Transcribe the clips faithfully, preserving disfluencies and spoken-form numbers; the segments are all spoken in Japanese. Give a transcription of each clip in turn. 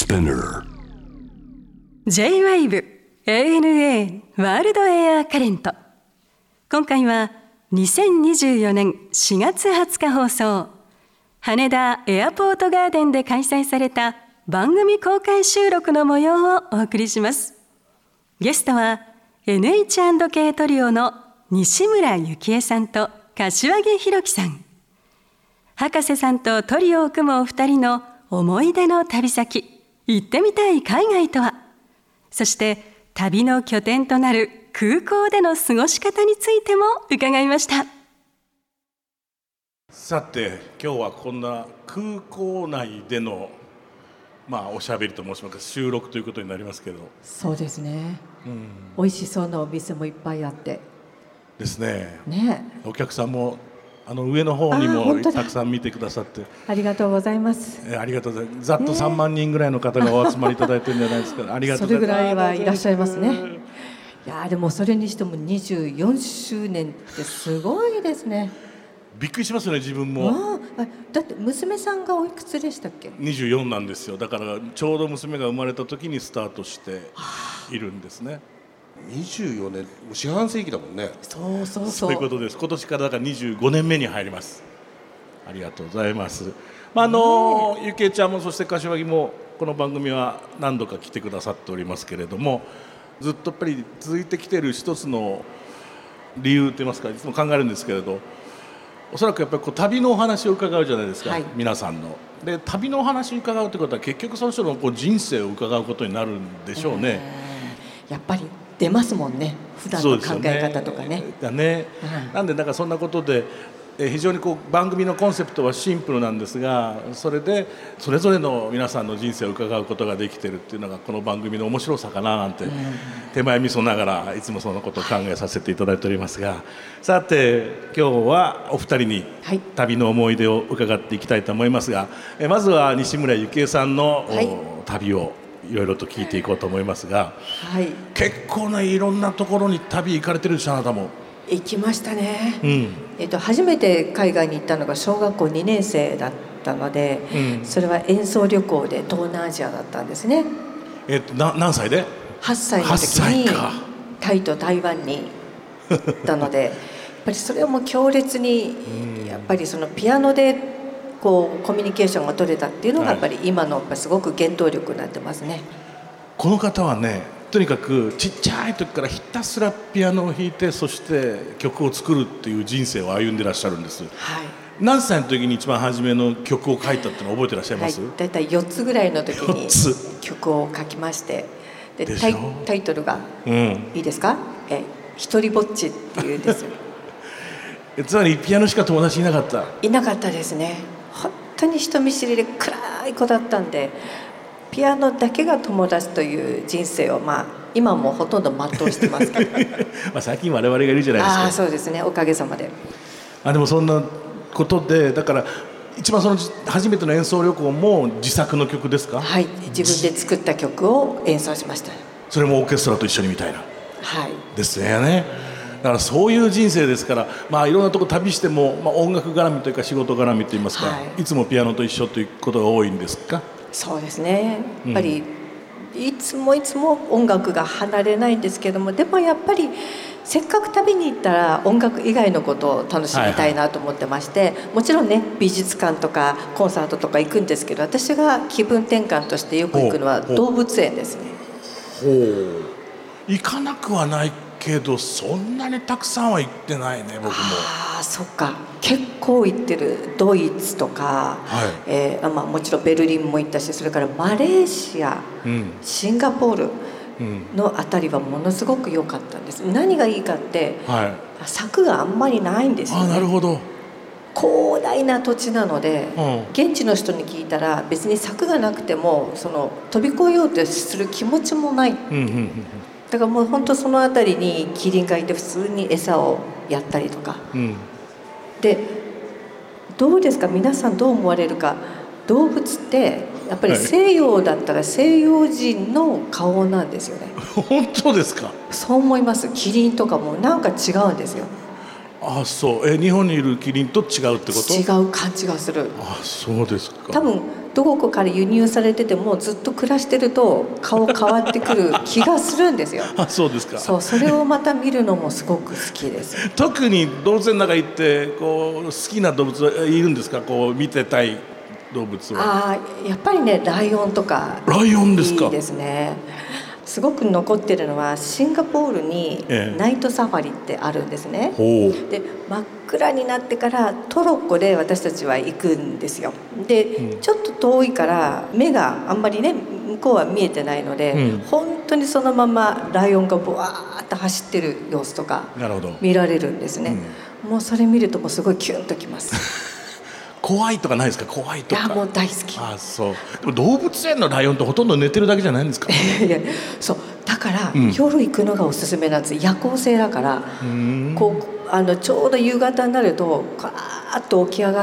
Spinner J-ウェーブ エーエヌエー ワールドエアカレント。今回はにせんにじゅうよねんしがつはつか放送、羽田エアポートガーデンで開催された番組公開収録の模様をお送りします。ゲストは エヌエイチアンドケー トリオの西村幸恵さんと柏木弘樹さん。博士さんとトリオを組むお二人の思い出の旅先、行ってみたい海外とは。そして旅の拠点となる空港での過ごし方についても伺いました。 さて今日はこんな空港内でのまあおしゃべりと申しますか、収録ということになりますけど。 そうですね、うん、美味しそうなお店もいっぱいあってですね。 ね、 お客さんもあの上の方にもたくさん見てくださって、 ありがとうございます。 えありがとうございます。ざっとさんまんにんぐらいの方がお集まりいただいてるんじゃないですか。ありがとうございます。 それぐらいはいらっしゃいますね。いやでもそれにしてもにじゅうよんしゅうねんってすごいですね。 びっくりしますよね、自分も。 ああ、だって娘さんがおいくつでしたっけ？ にじゅうよんなんですよ。だからちょうど娘が生まれた時にスタートしているんですね。 にじゅうよねん、四半世紀だもんね。 そうそうそう。 そういうことです。今年からだからにじゅうごねんめに入ります。ありがとうございます。まあ、あのゆきえちゃんもそして柏木もこの番組は何度か来てくださっておりますけれども、ずっとやっぱり続いてきている一つの理由といいますか、いつも考えるんですけれど、おそらくやっぱりこう旅のお話を伺うじゃないですか、はい、皆さんの。で旅のお話を伺うということは結局その人のこう人生を伺うことになるんでしょうね。 やっぱり出ますもんね、普段の考え方とかね。 だね、うん、なんでなんかそんなことで非常にこう番組のコンセプトはシンプルなんですが、それでそれぞれの皆さんの人生を伺うことができているっていうのがこの番組の面白さかななんて、うん、手前味噌ながらいつもそんなことを考えさせていただいておりますが、さて今日はお二人に旅の思い出を伺っていきたいと思いますが、えまずは西村幸恵さんの、はい、旅をいろいろと聞いていこうと思いますが、はい、結構ないろんなところに旅行かれてるでしょ、あなたも。 行きましたね、 うんえっと、初めて海外に行ったのが小学校にねん生だったので、うん、それは演奏旅行で東南アジアだったんですね。 えっと、な何歳で？ はっさいの時にタイと台湾に行ったのでやっぱりそれはもう強烈に、うん、やっぱりそのピアノでこうコミュニケーションが取れたっていうのがやっぱり今のやっぱすごく原動力になってますね、はい、 この方はね、とにかくちっちゃい時からひたすらピアノを弾いて、そして曲を作るっていう人生を歩んでらっしゃるんです、はい、何歳の時に一番初めの曲を書いたってのを覚えてらっしゃいます？ はい、だいたいよっつぐらいの時に曲を書きまして、でタイ、タイトルが、うん、いいですか？え一人ぼっちっていうんですつまりピアノしか友達いなかった？ いなかったですね。本当に人見知りで暗い子だったんで、ピアノだけが友達という人生を、まあ、今もほとんど全うしてますけどまあ最近我々がいるじゃないですか。 あそうですね、おかげさまで。 あでもそんなことで、だから一番その初めての演奏旅行も自作の曲ですか？ はい、自分で作った曲を演奏しました。 それもオーケストラと一緒にみたいな、 はい、 ですよね。だからそういう人生ですから、まあ、いろんなとこ旅しても、まあ、音楽絡みというか仕事絡みといいますか、はい、いつもピアノと一緒ということが多いんですか？ そうですね、やっぱり、うん、いつもいつも音楽が離れないんですけども、でもやっぱりせっかく旅に行ったら音楽以外のことを楽しみたいなと思ってまして、はいはい、もちろんね美術館とかコンサートとか行くんですけど、私が気分転換としてよく行くのは動物園ですね。 ほう、行かなくはないけどそんなにたくさんは行ってないね、僕も。 ああ、そっか、結構行ってる。ドイツとか、はい、えーまあ、もちろんベルリンも行ったし、それからマレーシア、うん、シンガポールのあたりはものすごく良かったんです。何がいいかって、はい、柵があんまりないんですよね。 あ、なるほど。 広大な土地なので、うん、現地の人に聞いたら別に柵がなくてもその飛び越えようとする気持ちもない、うんうんうん、だからもう本当そのあたりにキリンがいて普通に餌をやったりとか、うん、でどうですか、皆さんどう思われるか。動物ってやっぱり西洋だったら西洋人の顔なんですよね。 本当ですか？ そう思います。キリンとかもなんか違うんですよ。 ああ、そうえ日本にいるキリンと違うってこと？ 違う感じがする。 あ、そうですか。 多分どこかから輸入されててもずっと暮らしてると顔変わってくる気がするんですよ。 あ、そうですか。 そう、それをまた見るのもすごく好きです。 特に動物園の中行ってこう好きな動物はいるんですか？こう見てたい動物は。 ああ、やっぱりね、ライオンとかライオンですか？ いいですね。すごく残ってるのはシンガポールにナイトサファリってあるんですね、ええ、で真っ暗になってからトロッコで私たちは行くんですよ。で、うん、ちょっと遠いから目があんまりね向こうは見えてないので、うん、本当にそのままライオンがブワーッと走ってる様子とか見られるんですね、うん、もうそれ見るともうすごいキュンときます怖いとかないですか？怖いとか。 いや、もう大好き。 あ、そう。でも動物園のライオンってほとんど寝てるだけじゃないんですか？ いや、そうだから、うん、夜行くのがおすすめなんです。夜行性だからこうあのちょうど夕方になるとカーッと起き上がって、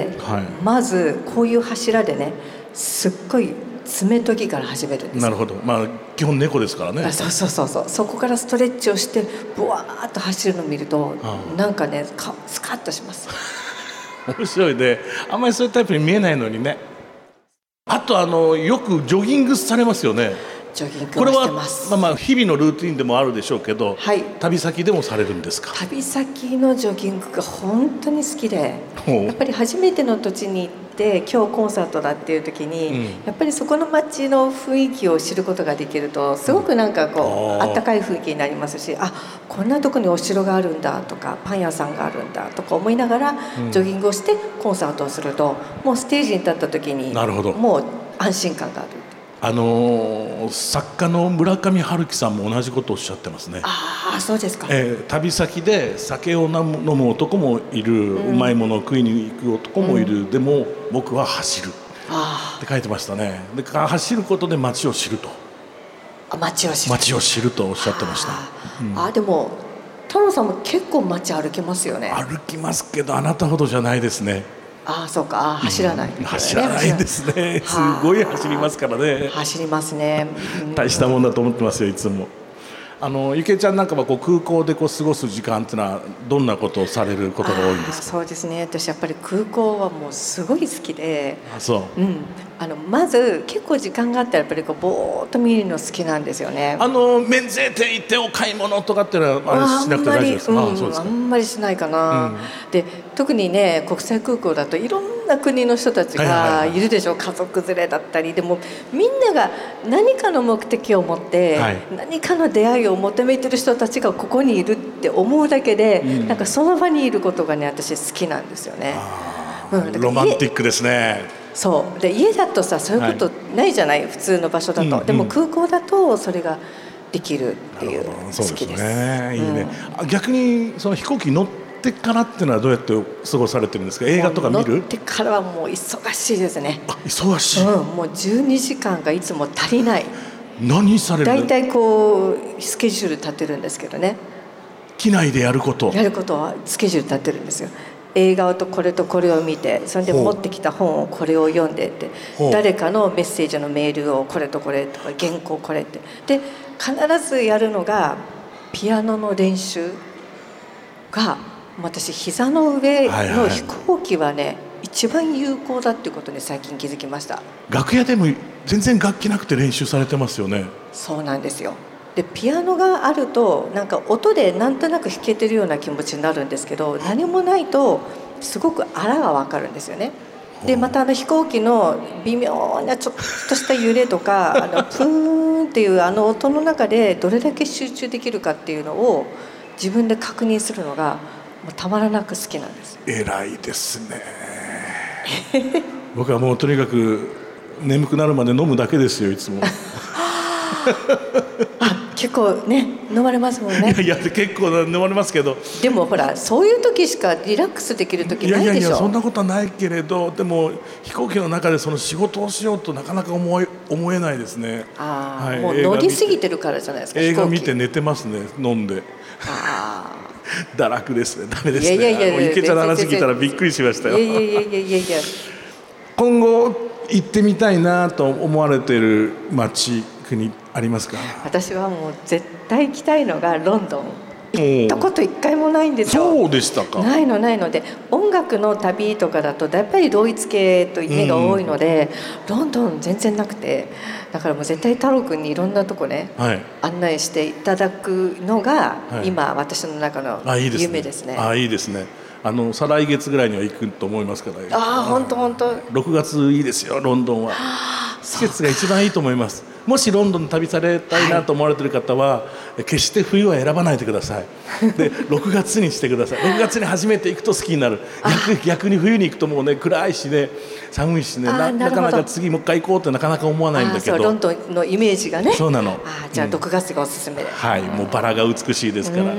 はい、まずこういう柱でねすっごい爪研ぎから始めるんです。 なるほど。まあ基本猫ですからね。 あ、そうそうそうそう。そこからストレッチをしてブワーッと走るのを見ると、うん、なんかねかスカッとします面白いね。あんまりそういうタイプに見えないのにね。あとあのよくジョギングされますよね。 ジョギングをしてます。 これは、まあ、まあ日々のルーティンでもあるでしょうけど、 はい、 旅先でもされるんですか？ 旅先のジョギングが本当に好きで、やっぱり初めての土地に行って今日コンサートだっていう時に、うん、やっぱりそこの街の雰囲気を知ることができるとすごくなんかこう、うん、あったかい雰囲気になりますし、あ、こんなとこにお城があるんだとかパン屋さんがあるんだとか思いながらジョギングをしてコンサートをすると、もうステージに立った時にもう安心感がある。 あのー、作家の村上春樹さんも同じことをおっしゃってますね。 ああ、そうですか。 えー、旅先で酒を飲む、飲む男もいる、うん、うまいものを食いに行く男もいる、うん、でも僕は走るって書いてましたね。で走ることで街を知ると。 あ、街を知る街を知るとおっしゃってました。 あ、うん、あ、でも太郎さんも結構街歩きますよね。 歩きますけどあなたほどじゃないですね。 ああ、そうか。走らない、 うん、走らないですね。すごい走りますからね。 走りますね、 うん、大したもんだと思ってますよ、いつも。あのゆけちゃんなんかはこう空港でこう過ごす時間っていうのはどんなことをされることが多いんですか？ そうですね、私やっぱり空港はもうすごい好きで、 あ、そう、 うん、あのまず結構時間があったらやっぱりこうぼーっと見るの好きなんですよね。 あの免税店行ってお買い物とかっていうのはあれしなくて大丈夫ですか？ あんまり、うん、あんまりしないかな、うん、で特にね国際空港だといろんな国の人たちがいるでしょ、はいはいはい、家族連れだったりでもみんなが何かの目的を持って、はい、何かの出会いを求めてる人たちがここにいるって思うだけで、うん、なんかその場にいることがね私好きなんですよね。 うん、ロマンティックですね。 そうで家だとさそういうことないじゃない、はい、普通の場所だと、うんうん、でも空港だとそれができるっていう好きです。そうですね、いいね、 うん、逆にその飛行機乗ってからっていうのはどうやって過ごされてるんですか？映画とか見る？ 乗ってからはもう忙しいですね。 あ、忙しい、 うん、もうじゅうにじかんがいつも足りない。 何される？ だいたいこうスケジュール立てるんですけどね。 機内でやることやることはスケジュール立てるんですよ。映画とこれとこれを見て、それで持ってきた本をこれを読んでって、誰かのメッセージのメールをこれとこれとか原稿これってで必ずやるのがピアノの練習が、私膝の上の飛行機はね、はいはい、一番有効だっていうことに最近気づきました。 楽屋でも全然楽器なくて練習されてますよね。 そうなんですよ。でピアノがあるとなんか音でなんとなく弾けてるような気持ちになるんですけど、何もないとすごくあらが分かるんですよね。でまたあの飛行機の微妙なちょっとした揺れとかあのプーンっていうあの音の中でどれだけ集中できるかっていうのを自分で確認するのがもうたまらなく好きなんです。 偉いですね僕はもうとにかく眠くなるまで飲むだけですよ、いつもあ、結構ね飲まれますもんね。 いやいや結構飲まれますけど、 でもほらそういう時しかリラックスできる時ないでしょ。いやいやいやそんなことはないけれど、でも飛行機の中でその仕事をしようとなかなか思え、思えないですね。 あ、はい、もう乗りすぎてるからじゃないですか。 映画見て寝てますね、飲んで。あ堕落ですね、ダメですね。 いやいやいや、 池ちゃんの話聞いたらびっくりしましたよ。 いやいやいやいやいや今後行ってみたいなと思われている街、国ありますか？ 私はもう絶対行きたいのがロンドン行ったこと一回もないんですよ。 そうでしたか。 ないのないので、音楽の旅とかだとやっぱりドイツ系と家が多いので、うん、ロンドン全然なくて、だからもう絶対太郎君にいろんなとこね、はい、案内していただくのが、はい、今私の中の夢ですね。 あ、いいですね。あの再来月ぐらいには行くと思いますから。 ああ、本当本当。 ろくがついいですよ、ロンドンは。季節が一番いいと思います。もしロンドン旅されたいなと思われている方は、はい、決して冬は選ばないでください。でろくがつにしてください。ろくがつに初めて行くと好きになる。 逆, 逆に冬に行くともうね、暗いしね、寒いしね、 な, なかなか次もう一回行こうってなかなか思わないんだけど。 ロンドンのイメージがね。 そうなの。 あ、じゃあろくがつがおすすめで、うん、 はい、もうバラが美しいですから。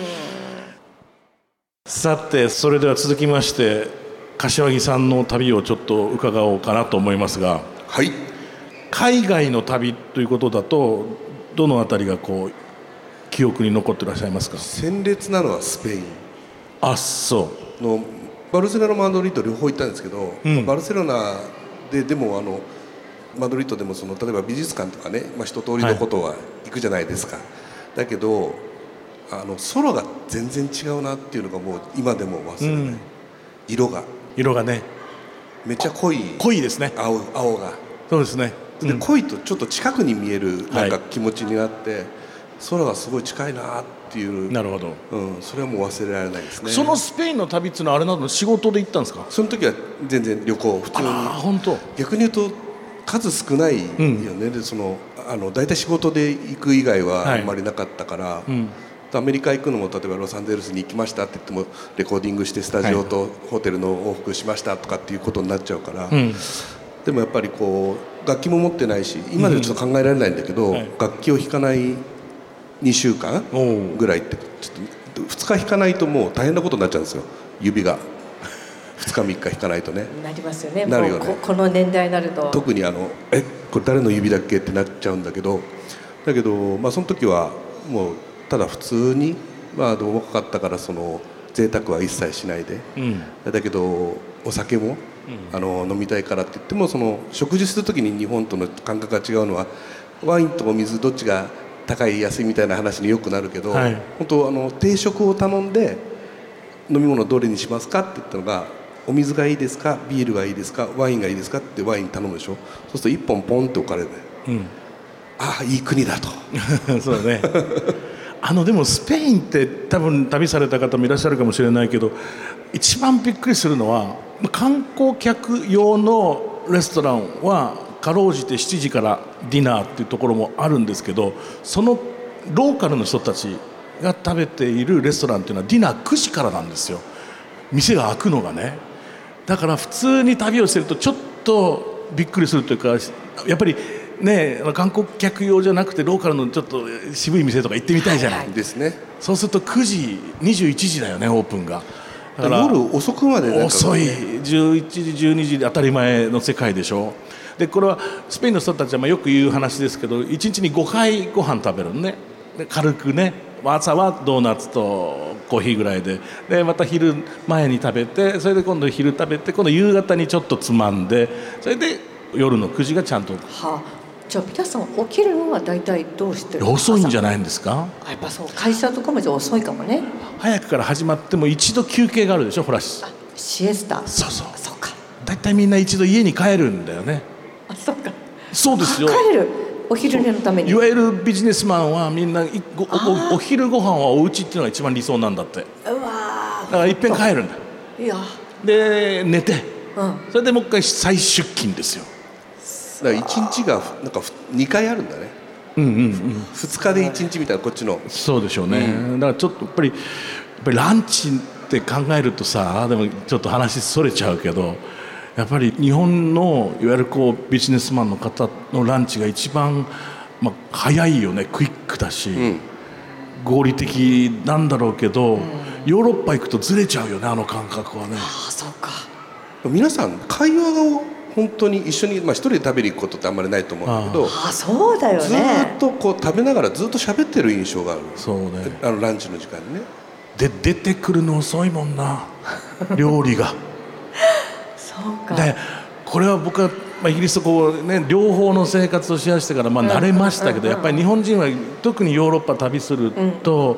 さて、それでは続きまして柏木さんの旅をちょっと伺おうかなと思いますが。 はい。 海外の旅ということだと、どのあたりがこう記憶に残っていらっしゃいますか？ 鮮烈なのはスペイン。 あ、そうのバルセロナ、マドリード両方行ったんですけど、うん、バルセロナででもあのマドリードでもその例えば美術館とかね、まあ、一通りのことは行くじゃないですか、はい、だけどあの空が全然違うなっていうのがもう今でも忘れない、うん、色が色がね、 めっちゃ濃い濃いですね。 青, 青がそうですね。 で、うん、濃いとちょっと近くに見えるなんか気持ちになって、はい、空がすごい近いなっていう。 なるほど、 うん、それはもう忘れられないですね。 そのスペインの旅っていうのはあれなの、仕事で行ったんですか？ その時は全然旅行、普通に。 あ、本当。 逆に言うと数少ないよね、うん、でそのあの大体仕事で行く以外はあんまりなかったから、はい、うん、アメリカ行くのも例えばロサンゼルスに行きましたって言ってもレコーディングしてスタジオとホテルの往復しましたとかっていうことになっちゃうから、はい、でもやっぱりこう楽器も持ってないし、今ではちょっと考えられないんだけど、うん、はい、楽器を弾かないにしゅうかんぐらいってちょっとふつか弾かないともう大変なことになっちゃうんですよ、指が。ふつかみっか弾かないとね。 なりますよね。 なるよね。 もう こ, この年代になると特にあのえこれ誰の指だっけってなっちゃうんだけど、だけど、まあ、その時はもうただ普通に、まあ、でも若かったからその贅沢は一切しないで、うん、だけどお酒も、うん、あの飲みたいからって言っても、その食事する時に日本との感覚が違うのは、ワインとお水どっちが高い安いみたいな話によくなるけど、はい、本当あの定食を頼んで飲み物どれにしますかって言ったのが、お水がいいですか、ビールがいいですか、ワインがいいですかってワイン頼むでしょ。そうするといっぽんポンって置かれる、うん、ああいい国だとそうだねあのでもスペインって多分旅された方もいらっしゃるかもしれないけど、一番びっくりするのは観光客用のレストランはかろうじてしちじからディナーっていうところもあるんですけど、そのローカルの人たちが食べているレストランっていうのはディナーくじからなんですよ、店が開くのがね。だから普通に旅をしてるとちょっとびっくりするというか、やっぱりね、観光客用じゃなくてローカルのちょっと渋い店とか行ってみたいじゃない、はいはい、 ですね。 そうするとくじ、にじゅういちじだよね、オープンが。だから夜遅くまでなんか遅い、じゅういちじじゅうにじで当たり前の世界でしょ。でこれはスペインの人たちはまあよく言う話ですけど、いちにちにごかいご飯食べるのね。で軽くね、朝はドーナツとコーヒーぐらいで、でまた昼前に食べて、それで今度昼食べて、今度夕方にちょっとつまんで、それで夜のくじがちゃんと。はあ、じゃあ皆さん起きるのは大体どうしてるの？ 遅いんじゃないんですか？ やっぱそう、会社とかもじゃ遅いかもね。 早くから始まっても一度休憩があるでしょ、ほら。あ、 シエスタ。 そうそう。 そうか。 大体みんな一度家に帰るんだよね。 あ、そうか。 そうですよ。 帰る。お昼寝のために。 いわゆるビジネスマンはみんな お, お, お昼ご飯はお家っていうのが一番理想なんだって。 うわ、 だからいっぺん帰るんだ。 いやで寝て、うん、それでもう一回再出勤ですよ。 だからいちにちがなんかにかいあるんだね。 うんうんうん、 ふつかでいちにちみたいな、こっちの。 そうでしょうね、うん、だからちょっとやっぱりやっぱりランチって考えるとさ、でもちょっと話それちゃうけど、やっぱり日本のいわゆるこうビジネスマンの方のランチが一番、まあ、早いよね、クイックだし、うん、合理的なんだろうけど、うん、ヨーロッパ行くとずれちゃうよね、あの感覚はね。 ああ、そうか。 皆さん会話が本当に一緒に、まあ、一人で食べに行くことってあんまりないと思うんだけど、 ああ、そうだよね、 ずっとこう食べながらずっと喋ってる印象がある。 そうね、 あのランチの時間にね。 で出てくるの遅いもんな料理がそうか。 でこれは僕は、まあ、イギリスとこう、ね、両方の生活をしやしてから、まあ、慣れましたけど、やっぱり日本人は特にヨーロッパ旅すると、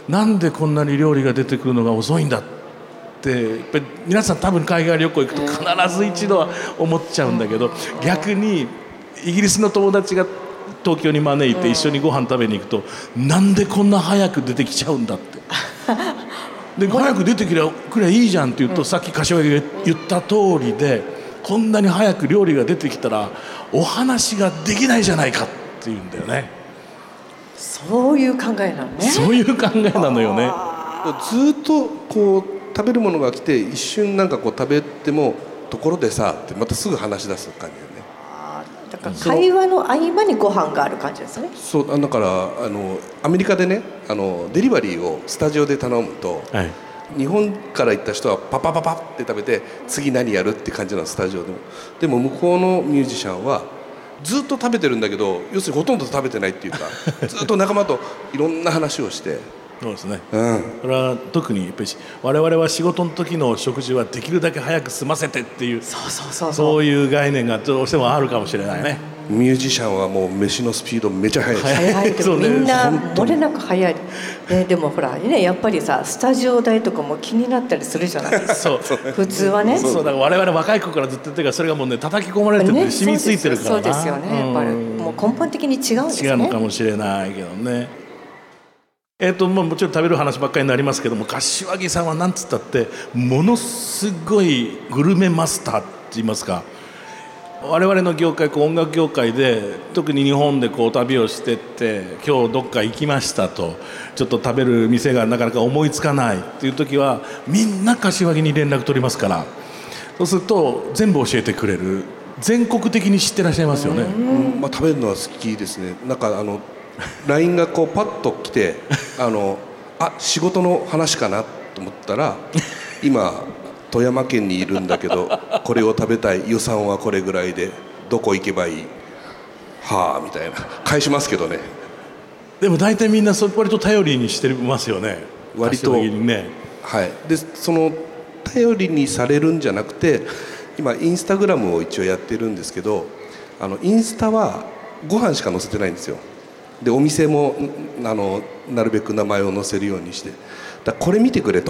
なんでこんなに料理が出てくるのが遅いんだってやっぱり皆さん多分海外旅行行くと必ず一度は思っちゃうんだけど、逆にイギリスの友達が東京に招いて一緒にご飯食べに行くと、なんでこんな早く出てきちゃうんだってで早く出てくりゃくりゃいいじゃんって言うと、さっき柏木が言った通りで、こんなに早く料理が出てきたらお話ができないじゃないかっていうんだよね。 そういう考えなのね。 そういう考えなのよね。 ずっとこう食べるものが来て一瞬なんかこう食べてもところでさってまたすぐ話し出す感じだよね。 あだから会話の合間にご飯がある感じですね。 そうだからあのアメリカでね、あのデリバリーをスタジオで頼むと、はい、日本から行った人はパパパパって食べて次何やるって感じなの、スタジオでも。でも向こうのミュージシャンはずっと食べてるんだけど、要するにほとんど食べてないっていうかずっと仲間といろんな話をして。 そうですね、 うん、 これは特にやっぱり我々は仕事の時の食事はできるだけ早く済ませてっていう、 そうそうそうそう、 そういう概念がどうしてもあるかもしれないね。 ミュージシャンはもう飯のスピードめちゃ速いです。 速い。でもみんな漏れなく速い、ね、でもほらね、やっぱりさスタジオ代とかも気になったりするじゃないですかそう普通はね。 そうだから我々若い子からずっと言ってるから、それがもうね叩き込まれてて、ね、染みついてるからな。 そうですよね、やっぱりもう根本的に違うんですね。 違うのかもしれないけどね。えーとまあ、もちろん食べる話ばっかりになりますけども、柏木さんはなんつったってものすごいグルメマスターって言いますか、我々の業界、こう音楽業界で特に日本でこう旅をしてって今日どっか行きましたと、ちょっと食べる店がなかなか思いつかないっていう時はみんな柏木に連絡取りますから、そうすると全部教えてくれる。全国的に知ってらっしゃいますよね。 うん、まあ、食べるのは好きですね。なんかあのライン がこうパッと来てあのあ仕事の話かなと思ったら今富山県にいるんだけどこれを食べたい、予算はこれぐらいでどこ行けばいい、はあみたいな返しますけどね。 でも大体みんな割と頼りにしてますよね。 割とね、 はい。でその頼りにされるんじゃなくて、今インスタグラムを一応やってるんですけど、あのインスタはご飯しか載せてないんですよ。でお店もあのなるべく名前を載せるようにして、だこれ見てくれと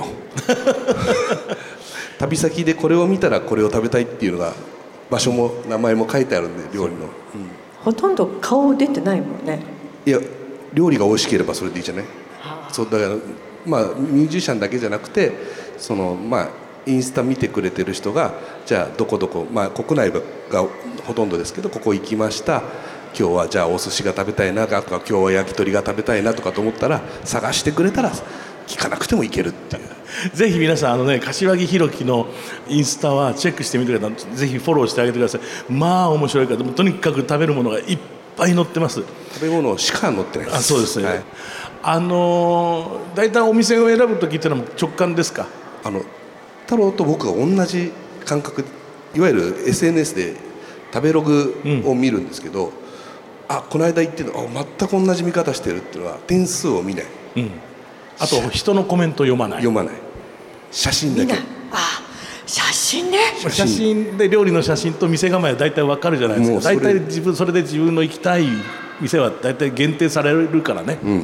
旅先でこれを見たらこれを食べたいっていうのが場所も名前も書いてあるんで、料理の、うん、 ほとんど顔出てないもんね。 いや料理が美味しければそれでいいじゃない、はあ、そうだからまあミュージシャンだけじゃなくて、そのまあインスタ見てくれてる人がじゃあどこどこ、まあ国内がほとんどですけどここ行きました、今日はじゃあお寿司が食べたいなとか今日は焼き鳥が食べたいなとかと思ったら探してくれたら聞かなくてもいけるっていうぜひ皆さんあのね、柏木弘樹のインスタはチェックしてみてください。ぜひフォローしてあげてください。まあ面白いから、でもとにかく食べるものがいっぱい載ってます。 食べ物しか載ってないです。 あ、そうですね、 はい、 あのだいたいお店を選ぶ時ってのは直感ですか？ あの太郎と僕が同じ感覚、いわゆる エスエヌエス で食べログを見るんですけど、うん、あこの間言ってるの、あ全く同じ見方してるっていうのは点数を見ない、 うん、あと人のコメント読まない読まない写真だけ。 あ写真ね。 写真で料理の写真と店構えは大体分かるじゃないですか。大体自分それで自分の行きたい店は大体限定されるからね、うんうん、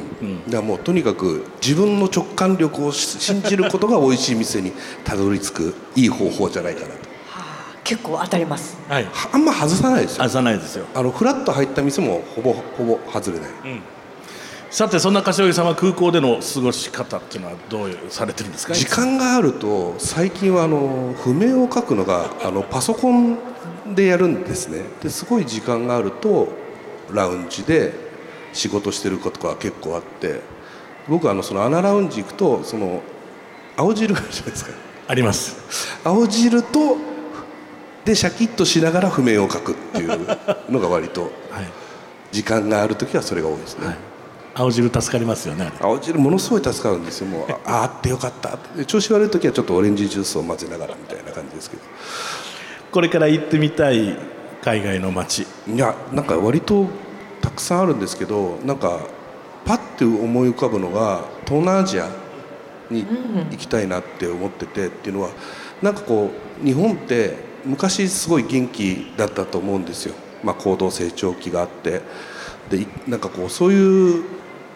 だからもうとにかく自分の直感力を信じることが美味しい店にたどり着くいい方法じゃないかなと。 結構当たります、 はい、あんま外さないですよ。 外さないですよ。 あのフラッと入った店もほぼほぼ外れない、うん、 さてそんな柏木さんは空港での過ごし方っていうのはどうされてるんですか？ 時間があると最近はあの譜面を書くのがあのパソコンでやるんですね。ですごい時間があるとラウンジで仕事してることが結構あって、僕はあのそのアナラウンジ行くとその青汁があるじゃないですか。 あります。 青汁とでシャキッとしながら譜面を書くっていうのが割と時間がある時はそれが多いですね、はい、 青汁助かりますよね。 青汁ものすごい助かるんですよ。もうああってよかったって。調子悪い時はちょっとオレンジジュースを混ぜながらみたいな感じですけど。 これから行ってみたい海外の街、 いやなんか割とたくさんあるんですけど、なんかパッて思い浮かぶのが東南アジアに行きたいなって思ってて、っていうのはなんかこう日本って昔すごい元気だったと思うんですよ、まあ、高度成長期があって、でなんかこうそういう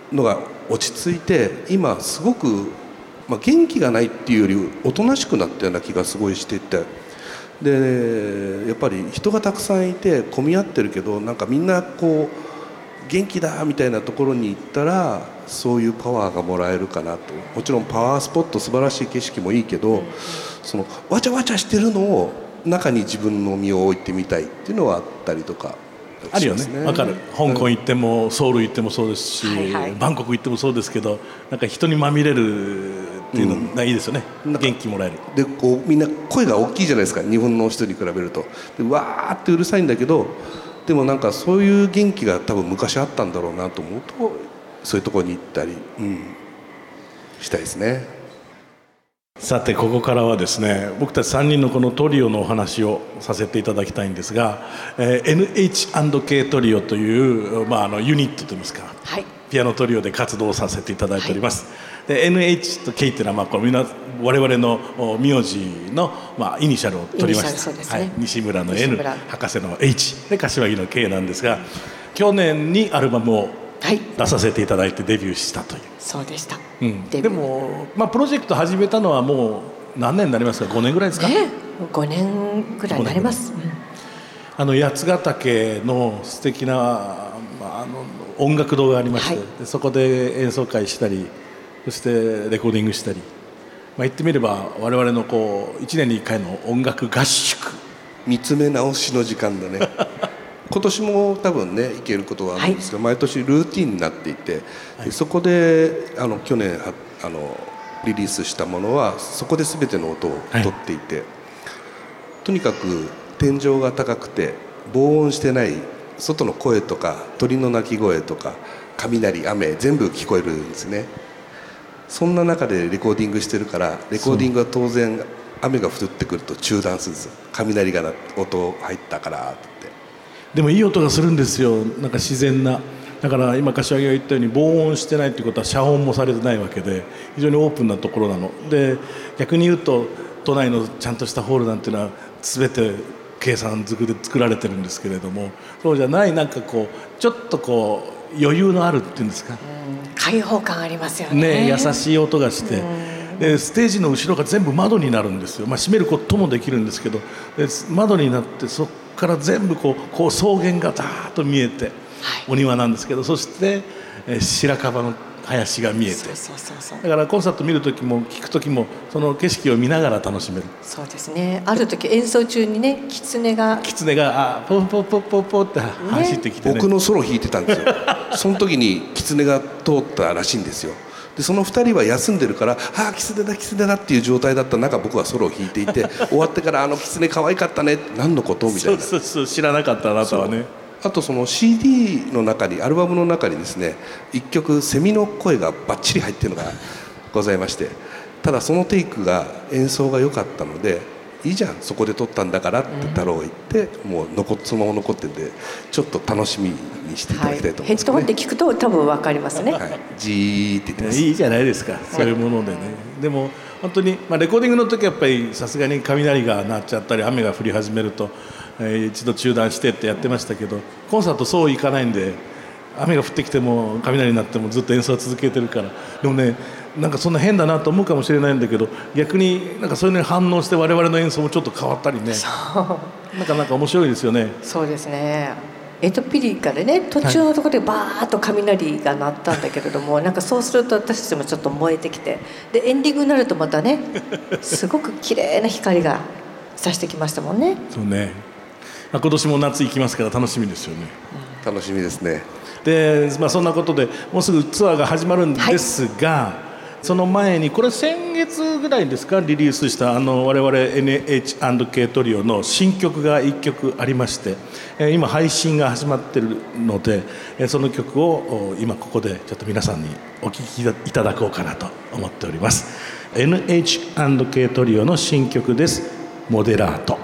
のが落ち着いて今すごく、まあ、元気がないっていうよりおとなしくなったような気がすごいしていて、でやっぱり人がたくさんいて混み合ってるけどなんかみんなこう元気だみたいなところに行ったらそういうパワーがもらえるかなと。もちろんパワースポット素晴らしい景色もいいけど、そのわちゃわちゃしてるのを中に自分の身を置いてみたいっていうのはあったりとかあるよね。わかる。香港行ってもソウル行ってもそうですし、 はいはい、 バンコク行ってもそうですけど、なんか人にまみれるっていうのがいいですよね、うん、元気もらえる。でこうみんな声が大きいじゃないですか、日本の人に比べると。でわーってうるさいんだけど、でもなんかそういう元気が多分昔あったんだろうなと思うと、そういうところに行ったり、うん、したいですね。 さてここからはですね、僕たちさんにんのこのトリオのお話をさせていただきたいんですが、えー、エヌエイチアンドケー トリオという、まあ、あのユニットといいますか、はい、ピアノトリオで活動させていただいております、はい、で エヌエイチ と K っていうのは、まあ、このみんな我々の名字の、まあ、イニシャルを取りました、ね、はい、西村の N、 博士の H で柏木の K なんですが、去年にアルバムを出させていただいてデビューしたという。 そうでした、 うん、でも、まあ、プロジェクト始めたのはもう何年になりますか？ごねんぐらいですか？ ね、ごねんぐらいになります。 あの八ヶ岳の素敵な、まあ、あの音楽堂がありまして、はい、でそこで演奏会したり、そしてレコーディングしたり、まあ、言ってみれば我々のこういちねんにいっかいの音楽合宿、 見つめ直しの時間だね今年も多分ね行けることはあるんですが、はい、毎年ルーティンになっていて、はい、そこであの去年はあのリリースしたものはそこで全ての音を取っていて、はい、とにかく天井が高くて防音してない外の声とか鳥の鳴き声とか雷、雨全部聞こえるんですね。そんな中でレコーディングしてるから、レコーディングは当然雨が降ってくると中断するんですよ。雷が音入ったからって。 でもいい音がするんですよ、なんか自然な。だから今柏木が言ったように防音してないっていうことは遮音もされてないわけで、非常にオープンなところなので、逆に言うと都内のちゃんとしたホールなんていうのは全て計算づくで作られてるんですけれども、そうじゃないなんかこうちょっとこう余裕のあるっていうんですか、 開放感ありますよね。 ね、優しい音がして、でステージの後ろが全部窓になるんですよ。まあ、閉めることもできるんですけど、で窓になってそこから全部こう、こう草原がダーッと見えて、はい、お庭なんですけど、そしてえ白樺の林が見えて、そうそうそうそう、だからコンサート見る時も聴く時もその景色を見ながら楽しめる。 そうですね。ある時演奏中にね、狐が狐があポポポポポって走ってきて、ね、 僕のソロ弾いてたんですよその時に狐が通ったらしいんですよ。でそのふたりは休んでるから、ああ狐だ狐だっていう状態だった中、僕はソロを弾いていて終わってから、あの狐可愛かったね、何のことみたいな。 そうそうそう、知らなかったあなたはね。 あとその シーディー の中に、アルバムの中にですね、いっきょくセミの声がバッチリ入っているのがございまして、ただそのテイクが演奏が良かったので、いいじゃんそこで撮ったんだからって太郎が言って、うん、もう残そのまま残ってるんで、ちょっと楽しみにしていただきたいと思います、ね。 はい、ヘッドホンで聞くと多分分かりますね、はい、 ジーって言ってます。 いいじゃないですか、そういうものでね、はい、でも本当に、まあ、レコーディングの時はやっぱりさすがに雷が鳴っちゃったり雨が降り始めると、えー、一度中断してってやってましたけど、コンサートそういかないんで、雨が降ってきても雷になってもずっと演奏は続けてるから。でもね、なんかそんな変だなと思うかもしれないんだけど、逆になんかそういうのに反応して我々の演奏もちょっと変わったりね、なかなか面白いですよね。 そうですね。エトピリからね、途中のところでバーッと雷が鳴ったんだけれども、はい、なんかそうすると私たちもちょっと燃えてきて、でエンディングになるとまたねすごく綺麗な光が差してきましたもんね。 そうね、今年も夏行きますから楽しみですよね、 うん、楽しみですね。 で、まあ、そんなことでもうすぐツアーが始まるんですが、はい、その前にこれ先月ぐらいですかリリースしたあの我々 エヌエイチアンドケー トリオの新曲がいっきょくありまして、今配信が始まっているので、その曲を今ここでちょっと皆さんにお聴きいただこうかなと思っております。 エヌエイチアンドケー トリオの新曲です。モデラート。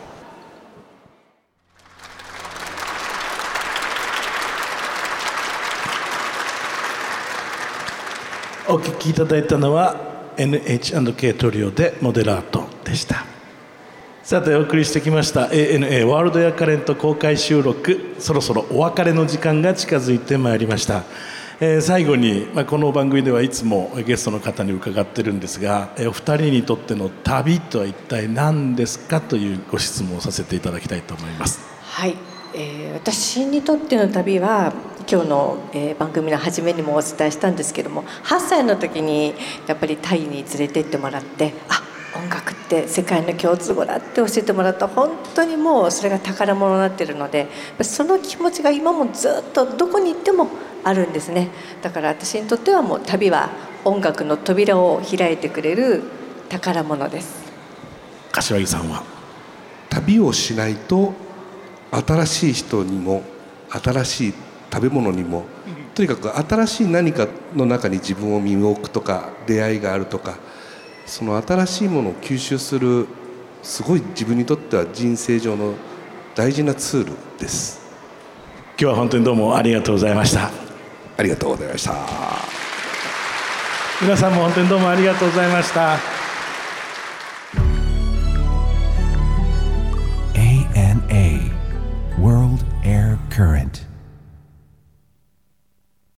お聴きいただいたのは エヌエイチアンドケー トリオでモデラートでした。さてお送りしてきました エーエヌエー ワールドエアカレント公開収録、そろそろお別れの時間が近づいてまいりました。 えー、最後に、まあ、この番組ではいつもゲストの方に伺ってるんですが、えー、お二人にとっての旅とは一体何ですかというご質問をさせていただきたいと思います。 はい、えー、私にとっての旅は今日の、えー、番組の初めにもお伝えしたんですけども、はっさいの時にやっぱりタイに連れてってもらって、あ、音楽って世界の共通語だって教えてもらった。本当にもうそれが宝物になっているので、その気持ちが今もずっとどこに行ってもあるんですね。だから私にとってはもう旅は音楽の扉を開いてくれる宝物です。 柏木さんは？ 旅をしないと新しい人にも新しい食べ物にも、とにかく新しい何かの中に自分を身を置くとか出会いがあるとか、その新しいものを吸収するすごい自分にとっては人生上の大事なツールです。 今日は本当にどうもありがとうございました。 ありがとうございました。 皆さんも本当にどうもありがとうございました。 エーエヌエー World Air Current